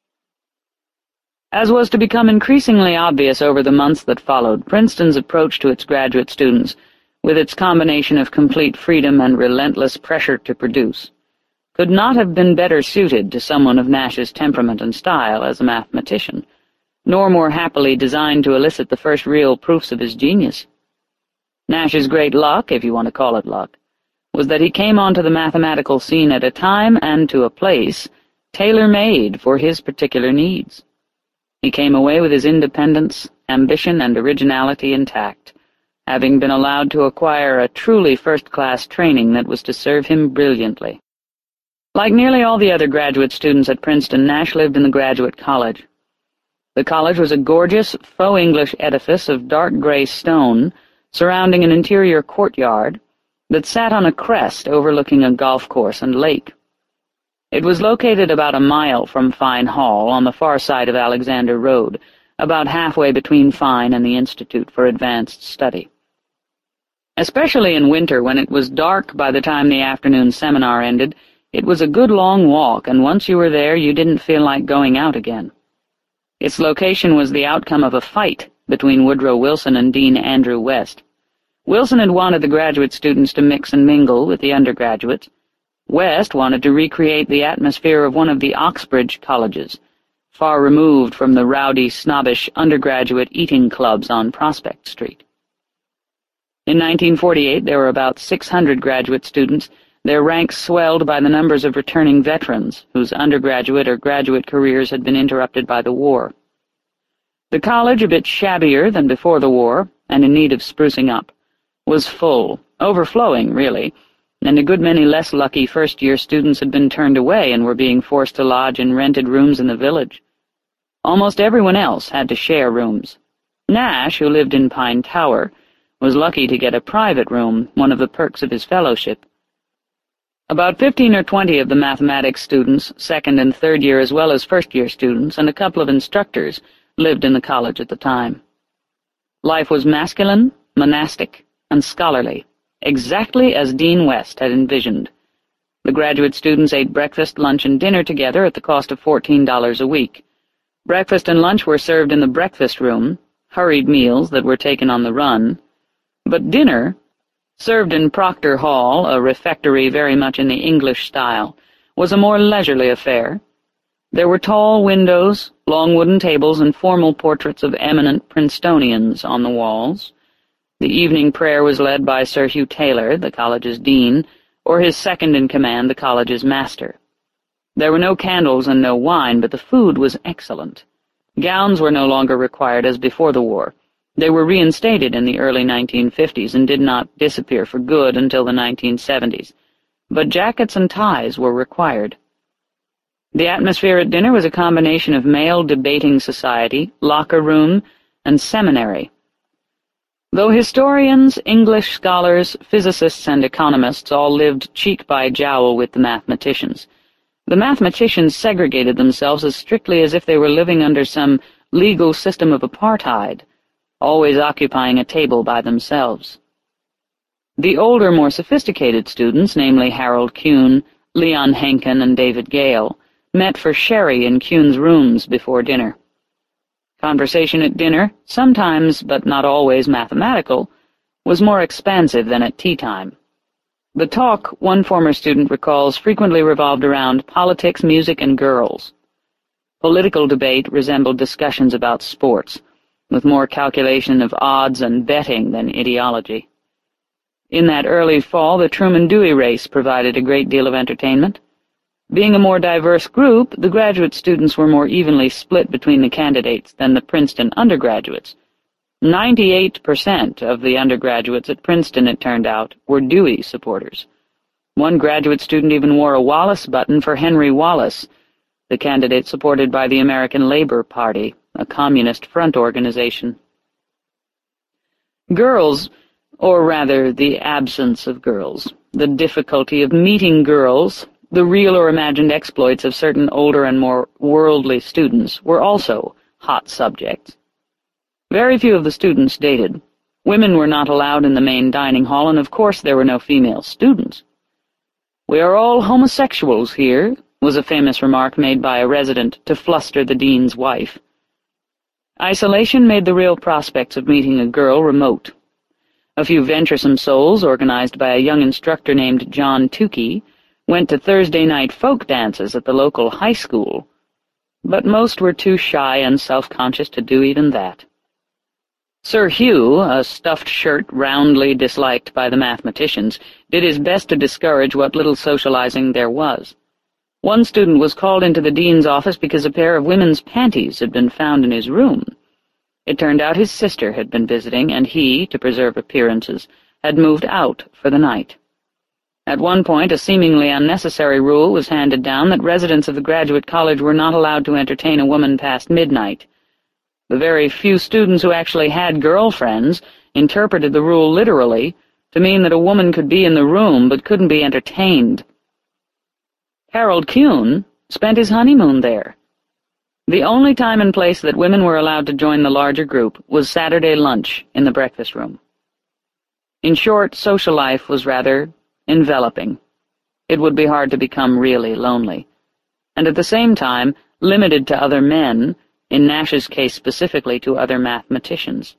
S1: As was to become increasingly obvious over the months that followed, Princeton's approach to its graduate students, with its combination of complete freedom and relentless pressure to produce, could not have been better suited to someone of Nash's temperament and style as a mathematician, nor more happily designed to elicit the first real proofs of his genius. Nash's great luck, if you want to call it luck, was that he came onto the mathematical scene at a time and to a place tailor-made for his particular needs. He came away with his independence, ambition, and originality intact, having been allowed to acquire a truly first-class training that was to serve him brilliantly. Like nearly all the other graduate students at Princeton, Nash lived in the graduate college. The college was a gorgeous, faux English edifice of dark gray stone surrounding an interior courtyard that sat on a crest overlooking a golf course and lake. It was located about a mile from Fine Hall on the far side of Alexander Road, about halfway between Fine and the Institute for Advanced Study. Especially in winter, when it was dark by the time the afternoon seminar ended, it was a good long walk, and once you were there you didn't feel like going out again. Its location was the outcome of a fight between Woodrow Wilson and Dean Andrew West. Wilson had wanted the graduate students to mix and mingle with the undergraduates. West wanted to recreate the atmosphere of one of the Oxbridge colleges, far removed from the rowdy, snobbish undergraduate eating clubs on Prospect Street. In 1948 there were about 600 graduate students, their ranks swelled by the numbers of returning veterans whose undergraduate or graduate careers had been interrupted by the war. The college, a bit shabbier than before the war, and in need of sprucing up, was full, overflowing, really, and a good many less lucky first-year students had been turned away and were being forced to lodge in rented rooms in the village. Almost everyone else had to share rooms. Nash, who lived in Pine Tower, was lucky to get a private room, one of the perks of his fellowship. About 15 or 20 of the mathematics students, second and third year as well as first-year students, and a couple of instructors lived in the college at the time. Life was masculine, monastic, and scholarly, exactly as Dean West had envisioned. The graduate students ate breakfast, lunch, and dinner together at the cost of $14 a week. Breakfast and lunch were served in the breakfast room, hurried meals that were taken on the run, but dinner, served in Proctor Hall, a refectory very much in the English style, was a more leisurely affair. There were tall windows, long wooden tables, and formal portraits of eminent Princetonians on the walls. The evening prayer was led by Sir Hugh Taylor, the college's dean, or his second-in-command, the college's master. There were no candles and no wine, but the food was excellent. Gowns were no longer required as before the war. They were reinstated in the early 1950s and did not disappear for good until the 1970s, but jackets and ties were required. The atmosphere at dinner was a combination of male debating society, locker room, and seminary. Though historians, English scholars, physicists, and economists all lived cheek by jowl with the mathematicians segregated themselves as strictly as if they were living under some legal system of apartheid, always occupying a table by themselves. The older, more sophisticated students, namely Harold Kuhn, Leon Henkin, and David Gale, met for sherry in Kuhn's rooms before dinner. Conversation at dinner, sometimes but not always mathematical, was more expansive than at tea time. The talk, one former student recalls, frequently revolved around politics, music, and girls. Political debate resembled discussions about sports, with more calculation of odds and betting than ideology. In that early fall, the Truman-Dewey race provided a great deal of entertainment. Being a more diverse group, the graduate students were more evenly split between the candidates than the Princeton undergraduates. 98% of the undergraduates at Princeton, it turned out, were Dewey supporters. One graduate student even wore a Wallace button for Henry Wallace, the candidate supported by the American Labor Party, a communist front organization. Girls, or rather the absence of girls, the difficulty of meeting girls, the real or imagined exploits of certain older and more worldly students were also hot subjects. Very few of the students dated. Women were not allowed in the main dining hall, and of course there were no female students. "We are all homosexuals here," was a famous remark made by a resident to fluster the dean's wife. Isolation made the real prospects of meeting a girl remote. A few venturesome souls, organized by a young instructor named John Tukey, went to Thursday night folk dances at the local high school, but most were too shy and self-conscious to do even that. Sir Hugh, a stuffed shirt roundly disliked by the mathematicians, did his best to discourage what little socializing there was. One student was called into the dean's office because a pair of women's panties had been found in his room. It turned out his sister had been visiting, and he, to preserve appearances, had moved out for the night. At one point, a seemingly unnecessary rule was handed down that residents of the graduate college were not allowed to entertain a woman past midnight. The very few students who actually had girlfriends interpreted the rule literally to mean that a woman could be in the room but couldn't be entertained. Harold Kuhn spent his honeymoon there. The only time and place that women were allowed to join the larger group was Saturday lunch in the breakfast room. In short, social life was rather enveloping. It would be hard to become really lonely, and at the same time limited to other men, in Nash's case specifically to other mathematicians.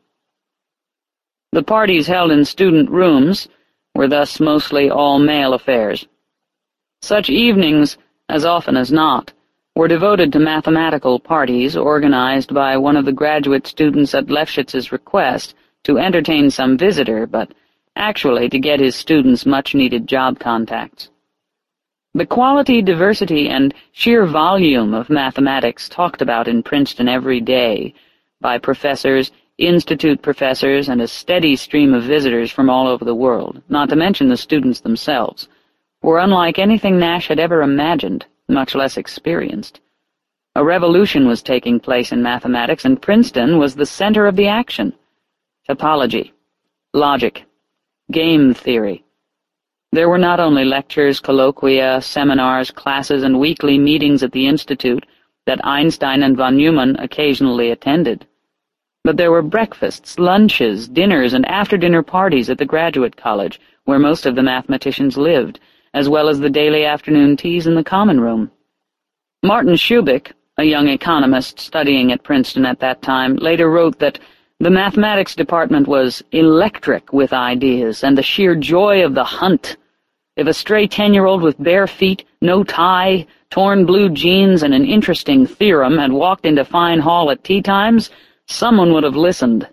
S1: The parties held in student rooms were thus mostly all male affairs. Such evenings, as often as not, were devoted to mathematical parties organized by one of the graduate students at Lefshitz's request to entertain some visitor, but actually to get his students much-needed job contacts. The quality, diversity, and sheer volume of mathematics talked about in Princeton every day by professors, institute professors, and a steady stream of visitors from all over the world, not to mention the students themselves, were unlike anything Nash had ever imagined, much less experienced. A revolution was taking place in mathematics, and Princeton was the center of the action. Topology, logic, game theory. There were not only lectures, colloquia, seminars, classes, and weekly meetings at the Institute that Einstein and von Neumann occasionally attended, but there were breakfasts, lunches, dinners, and after-dinner parties at the graduate college, where most of the mathematicians lived, as well as the daily afternoon teas in the common room. Martin Shubik, a young economist studying at Princeton at that time, later wrote that the mathematics department was electric with ideas and the sheer joy of the hunt. If a stray 10-year-old with bare feet, no tie, torn blue jeans, and an interesting theorem had walked into Fine Hall at tea times, someone would have listened.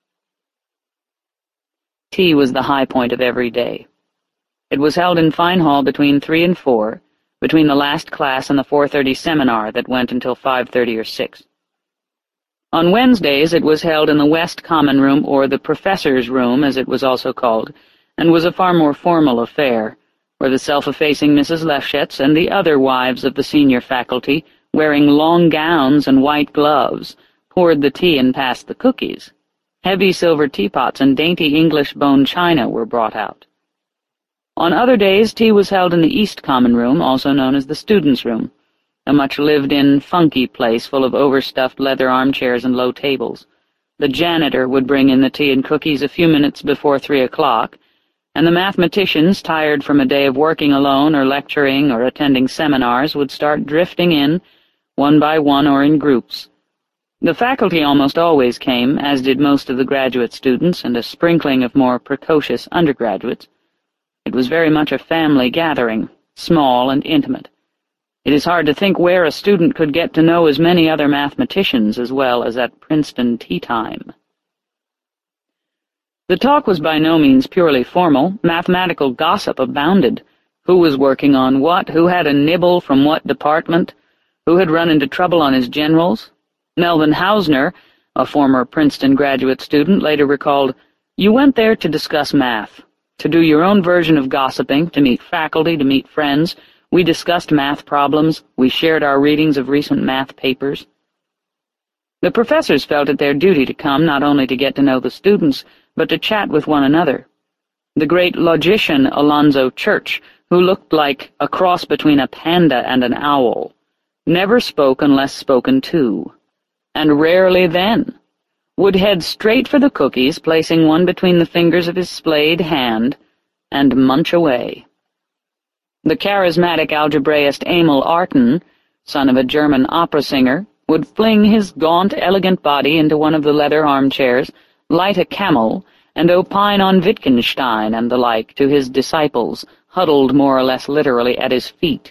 S1: Tea was the high point of every day. It was held in Fine Hall between 3 and 4, between the last class and the 4:30 seminar that went until 5:30 or 6. On Wednesdays it was held in the West Common Room, or the Professor's Room, as it was also called, and was a far more formal affair, where the self-effacing Mrs. Lefschetz and the other wives of the senior faculty, wearing long gowns and white gloves, poured the tea and passed the cookies. Heavy silver teapots and dainty English bone china were brought out. On other days, tea was held in the East Common Room, also known as the Students' Room, a much lived-in, funky place full of overstuffed leather armchairs and low tables. The janitor would bring in the tea and cookies a few minutes before 3 o'clock, and the mathematicians, tired from a day of working alone or lecturing or attending seminars, would start drifting in, one by one or in groups. The faculty almost always came, as did most of the graduate students and a sprinkling of more precocious undergraduates. It was very much a family gathering, small and intimate. It is hard to think where a student could get to know as many other mathematicians as well as at Princeton tea time. The talk was by no means purely formal. Mathematical gossip abounded. Who was working on what, who had a nibble from what department, who had run into trouble on his generals. Melvin Hausner, a former Princeton graduate student, later recalled, "You went there to discuss math, to do your own version of gossiping, to meet faculty, to meet friends. We discussed math problems. We shared our readings of recent math papers." The professors felt it their duty to come not only to get to know the students, but to chat with one another. The great logician Alonzo Church, who looked like a cross between a panda and an owl, never spoke unless spoken to, and rarely then, would head straight for the cookies, placing one between the fingers of his splayed hand, and munch away. The charismatic algebraist Emil Artin, son of a German opera singer, would fling his gaunt, elegant body into one of the leather armchairs, light a camel, and opine on Wittgenstein and the like to his disciples, huddled more or less literally at his feet.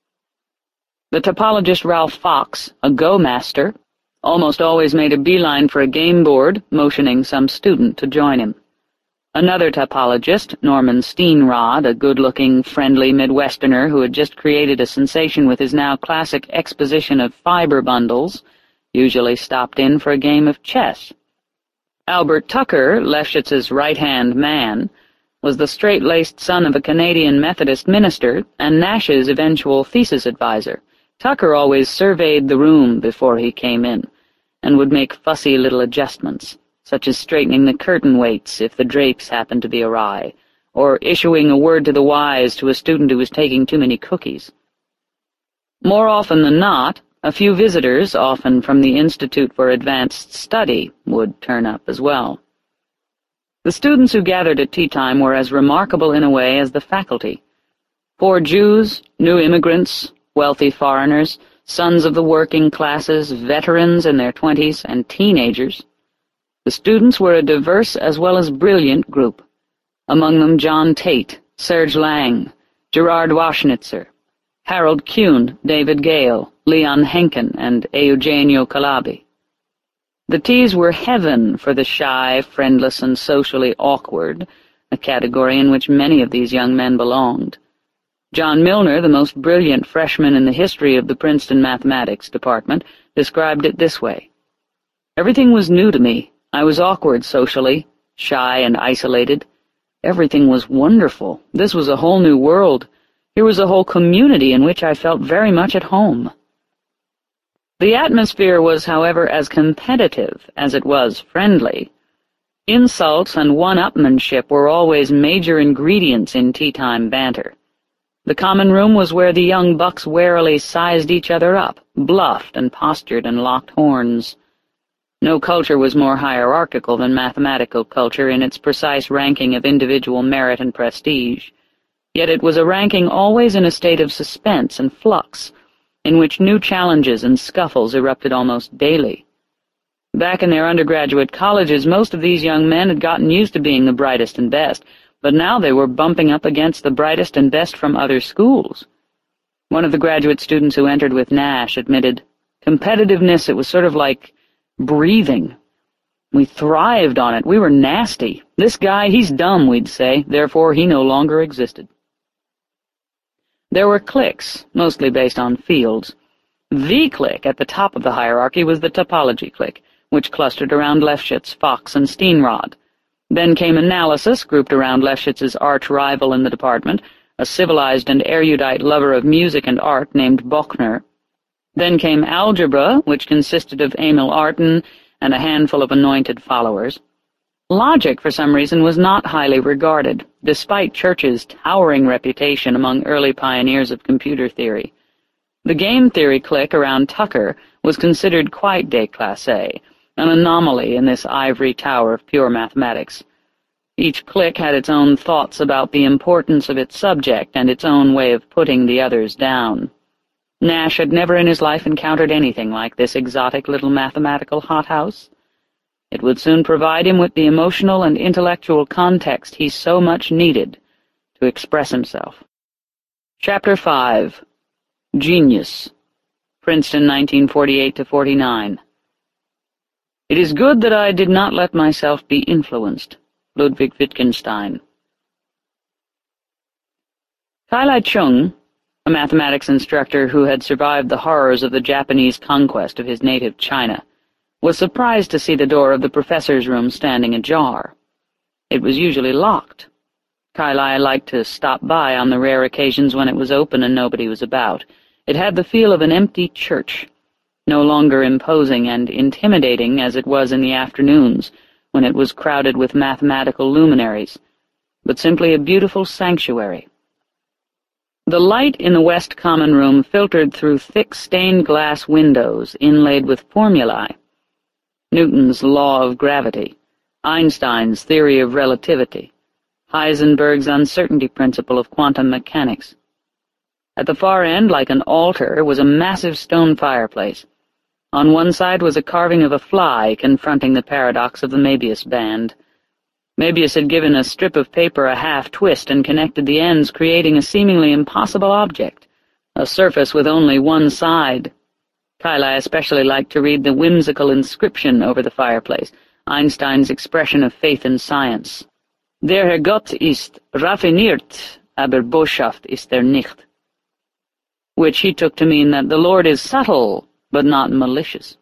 S1: The topologist Ralph Fox, a go-master, almost always made a beeline for a game board, motioning some student to join him. Another topologist, Norman Steenrod, a good-looking, friendly Midwesterner who had just created a sensation with his now classic exposition of fiber bundles, usually stopped in for a game of chess. Albert Tucker, Lefschetz's right-hand man, was the straight-laced son of a Canadian Methodist minister and Nash's eventual thesis advisor. Tucker always surveyed the room before he came in, and would make fussy little adjustments, such as straightening the curtain weights if the drapes happened to be awry, or issuing a word to the wise to a student who was taking too many cookies. More often than not, a few visitors, often from the Institute for Advanced Study, would turn up as well. The students who gathered at tea time were as remarkable in a way as the faculty. Poor Jews, new immigrants, wealthy foreigners, sons of the working classes, veterans in their 20s, and teenagers. The students were a diverse as well as brilliant group, among them John Tate, Serge Lang, Gerard Waschnitzer, Harold Kuhn, David Gale, Leon Henkin, and Eugenio Calabi. The teas were heaven for the shy, friendless, and socially awkward, a category in which many of these young men belonged. John Milner, the most brilliant freshman in the history of the Princeton mathematics department, described it this way: "Everything was new to me. I was awkward socially, shy and isolated. Everything was wonderful. This was a whole new world. Here was a whole community in which I felt very much at home." The atmosphere was, however, as competitive as it was friendly. Insults and one-upmanship were always major ingredients in tea-time banter. The common room was where the young bucks warily sized each other up, bluffed and postured and locked horns. No culture was more hierarchical than mathematical culture in its precise ranking of individual merit and prestige. Yet it was a ranking always in a state of suspense and flux, in which new challenges and scuffles erupted almost daily. Back in their undergraduate colleges, most of these young men had gotten used to being the brightest and best, but now they were bumping up against the brightest and best from other schools. One of the graduate students who entered with Nash admitted, "Competitiveness, it was sort of like breathing. We thrived on it. We were nasty. This guy, he's dumb, we'd say, therefore he no longer existed." There were cliques, mostly based on fields. The clique at the top of the hierarchy was the topology clique, which clustered around Lefschetz, Fox, and Steenrod. Then came analysis, grouped around Lefschetz's arch-rival in the department, a civilized and erudite lover of music and art named Bochner. Then came algebra, which consisted of Emil Artin and a handful of anointed followers. Logic, for some reason, was not highly regarded, despite Church's towering reputation among early pioneers of computer theory. The game theory clique around Tucker was considered quite déclassé, an anomaly in this ivory tower of pure mathematics. Each clique had its own thoughts about the importance of its subject and its own way of putting the others down. Nash had never in his life encountered anything like this exotic little mathematical hothouse. It would soon provide him with the emotional and intellectual context he so much needed to express himself. Chapter 5. Genius. Princeton, 1948-49. It is good that I did not let myself be influenced. Ludwig Wittgenstein. Kai-Lai Chung, a mathematics instructor who had survived the horrors of the Japanese conquest of his native China, was surprised to see the door of the professor's room standing ajar. It was usually locked. Kai-Lai liked to stop by on the rare occasions when it was open and nobody was about. It had the feel of an empty church, no longer imposing and intimidating as it was in the afternoons, when it was crowded with mathematical luminaries, but simply a beautiful sanctuary. The light in the West Common Room filtered through thick stained-glass windows inlaid with formulae. Newton's law of gravity, Einstein's theory of relativity, Heisenberg's uncertainty principle of quantum mechanics. At the far end, like an altar, was a massive stone fireplace. On one side was a carving of a fly confronting the paradox of the Möbius band. Möbius had given a strip of paper a half-twist and connected the ends, creating a seemingly impossible object, a surface with only one side. Kai-Lai especially liked to read the whimsical inscription over the fireplace, Einstein's expression of faith in science. Der Herr Gott ist raffiniert, aber Botschaft ist nicht, which he took to mean that the Lord is subtle, but not malicious.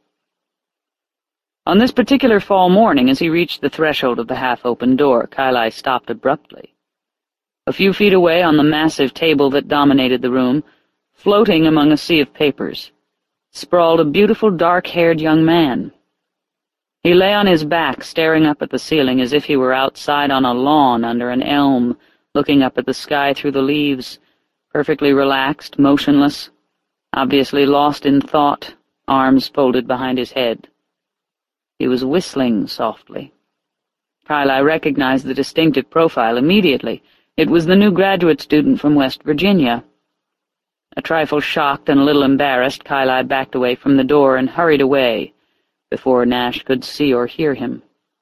S1: On this particular fall morning, as he reached the threshold of the half-open door, Kai-Lai stopped abruptly. A few feet away on the massive table that dominated the room, floating among a sea of papers, sprawled a beautiful dark-haired young man. He lay on his back, staring up at the ceiling as if he were outside on a lawn under an elm, looking up at the sky through the leaves, perfectly relaxed, motionless, obviously lost in thought, arms folded behind his head. He was whistling softly. Kai-Lai recognized the distinctive profile immediately. It was the new graduate student from West Virginia. A trifle shocked and a little embarrassed, Kai-Lai backed away from the door and hurried away before Nash could see or hear him.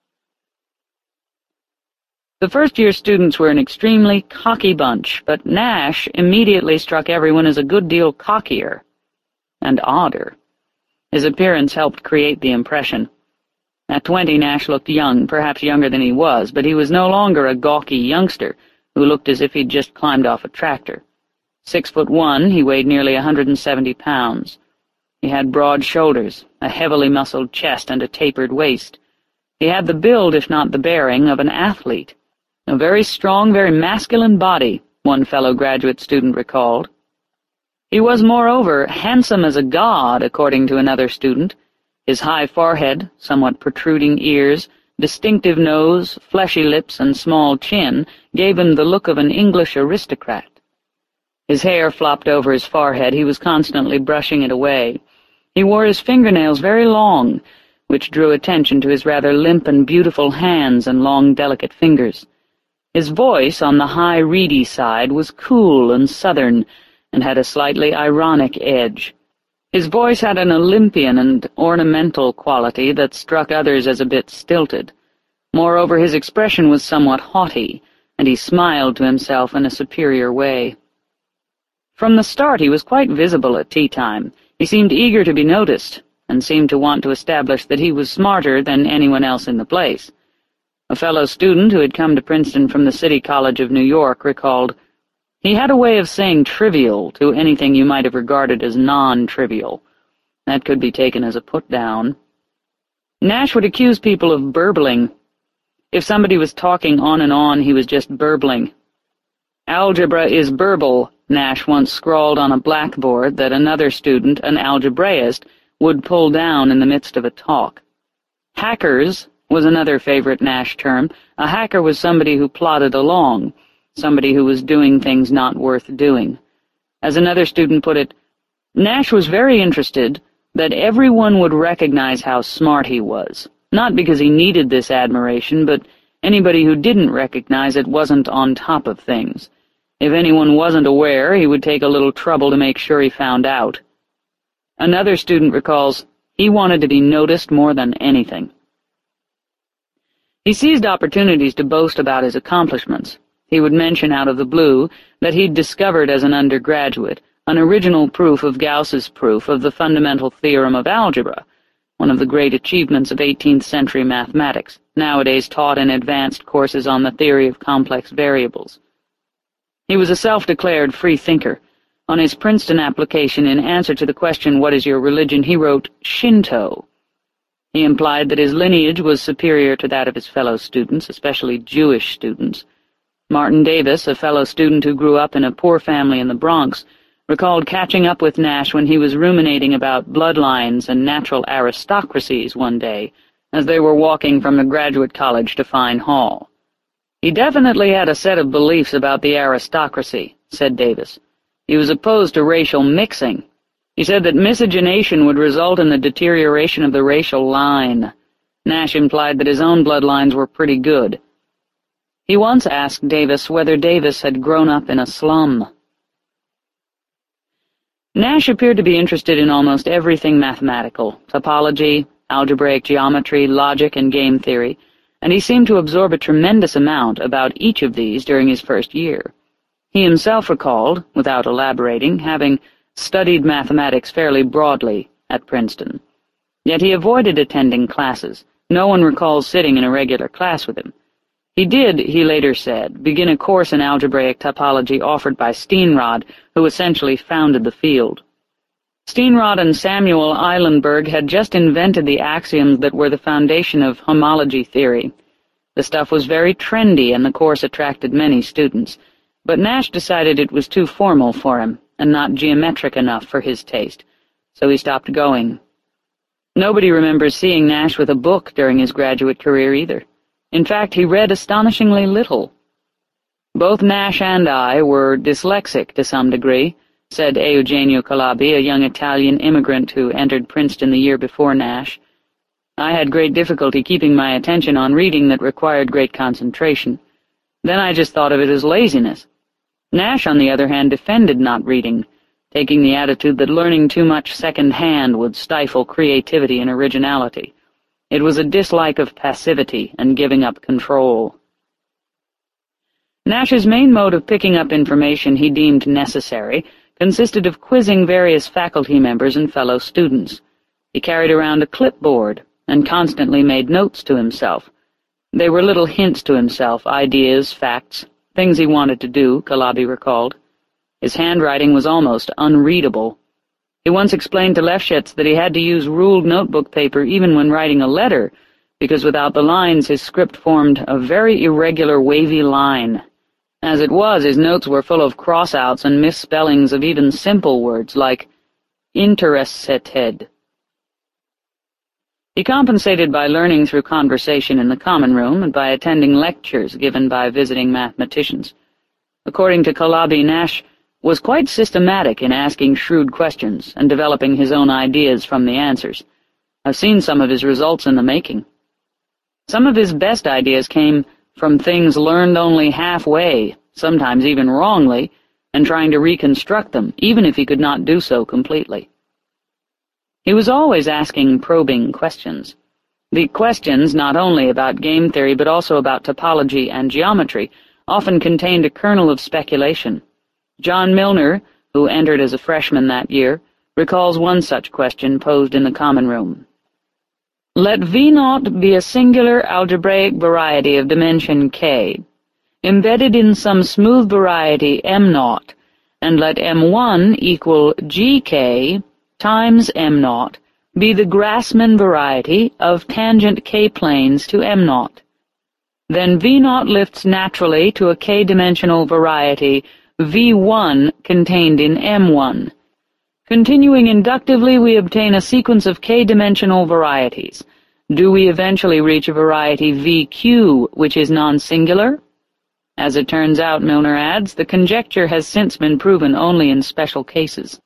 S1: The first-year students were an extremely cocky bunch, but Nash immediately struck everyone as a good deal cockier and odder. His appearance helped create the impression. At 20, Nash looked young, perhaps younger than he was, but he was no longer a gawky youngster who looked as if he'd just climbed off a tractor. 6'1", he weighed nearly 170 pounds. He had broad shoulders, a heavily muscled chest, and a tapered waist. He had the build, if not the bearing, of an athlete. A very strong, very masculine body, one fellow graduate student recalled. He was, moreover, handsome as a god, according to another student. His high forehead, somewhat protruding ears, distinctive nose, fleshy lips, and small chin gave him the look of an English aristocrat. His hair flopped over his forehead. He was constantly brushing it away. He wore his fingernails very long, which drew attention to his rather limp and beautiful hands and long, delicate fingers. His voice, on the high, reedy side, was cool and southern, and had a slightly ironic edge. His voice had an Olympian and ornamental quality that struck others as a bit stilted. Moreover, his expression was somewhat haughty, and he smiled to himself in a superior way. From the start he was quite visible at tea-time. He seemed eager to be noticed, and seemed to want to establish that he was smarter than anyone else in the place. A fellow student who had come to Princeton from the City College of New York recalled, "He had a way of saying trivial to anything you might have regarded as non-trivial. That could be taken as a put-down." Nash would accuse people of burbling. If somebody was talking on and on, he was just burbling. "Algebra is burble," Nash once scrawled on a blackboard that another student, an algebraist, would pull down in the midst of a talk. Hackers was another favorite Nash term. A hacker was somebody who plodded along, somebody who was doing things not worth doing. As another student put it, Nash was very interested that everyone would recognize how smart he was, not because he needed this admiration, but anybody who didn't recognize it wasn't on top of things. If anyone wasn't aware, he would take a little trouble to make sure he found out. Another student recalls, he wanted to be noticed more than anything. He seized opportunities to boast about his accomplishments. He would mention out of the blue that he'd discovered as an undergraduate an original proof of Gauss's proof of the fundamental theorem of algebra, one of the great achievements of 18th-century mathematics, nowadays taught in advanced courses on the theory of complex variables. He was a self-declared free thinker. On his Princeton application, in answer to the question, "What is your religion?" he wrote, "Shinto." He implied that his lineage was superior to that of his fellow students, especially Jewish students. Martin Davis, a fellow student who grew up in a poor family in the Bronx, recalled catching up with Nash when he was ruminating about bloodlines and natural aristocracies one day, as they were walking from the graduate college to Fine Hall. "He definitely had a set of beliefs about the aristocracy," said Davis. "He was opposed to racial mixing. He said that miscegenation would result in the deterioration of the racial line. Nash implied that his own bloodlines were pretty good. He once asked Davis whether Davis had grown up in a slum. Nash appeared to be interested in almost everything mathematical, topology, algebraic geometry, logic, and game theory, and he seemed to absorb a tremendous amount about each of these during his first year. He himself recalled, without elaborating, having studied mathematics fairly broadly at Princeton. Yet he avoided attending classes. No one recalls sitting in a regular class with him. He did, he later said, begin a course in algebraic topology offered by Steenrod, who essentially founded the field. Steenrod and Samuel Eilenberg had just invented the axioms that were the foundation of homology theory. The stuff was very trendy, and the course attracted many students, but Nash decided it was too formal for him, and not geometric enough for his taste, so he stopped going. Nobody remembers seeing Nash with a book during his graduate career either. In fact, he read astonishingly little. "Both Nash and I were dyslexic to some degree," said Eugenio Calabi, a young Italian immigrant who entered Princeton the year before Nash. "I had great difficulty keeping my attention on reading that required great concentration. Then I just thought of it as laziness. Nash, on the other hand, defended not reading, taking the attitude that learning too much second-hand would stifle creativity and originality. It was a dislike of passivity and giving up control." Nash's main mode of picking up information he deemed necessary consisted of quizzing various faculty members and fellow students. He carried around a clipboard and constantly made notes to himself. They were little hints to himself, ideas, facts, things he wanted to do, Calabi recalled. His handwriting was almost unreadable. He once explained to Lefschetz that he had to use ruled notebook paper even when writing a letter, because without the lines his script formed a very irregular wavy line. As it was, his notes were full of cross-outs and misspellings of even simple words like interested. He compensated by learning through conversation in the common room and by attending lectures given by visiting mathematicians. According to Calabi, Nash was quite systematic in asking shrewd questions and developing his own ideas from the answers. I've seen some of his results in the making. Some of his best ideas came from things learned only halfway, sometimes even wrongly, and trying to reconstruct them, even if he could not do so completely. He was always asking probing questions. The questions, not only about game theory but also about topology and geometry, often contained a kernel of speculation. John Milner, who entered as a freshman that year, recalls one such question posed in the common room. "Let V0 be a singular algebraic variety of dimension k, embedded in some smooth variety M0, and let M1 equal GK times M0 be the Grassmann variety of tangent k-planes to M0. then V0 lifts naturally to a k-dimensional variety V1 contained in M1. Continuing inductively, we obtain a sequence of k-dimensional varieties. Do we eventually reach a variety VQ, which is non-singular? As it turns out, Milner adds, the conjecture has since been proven only in special cases.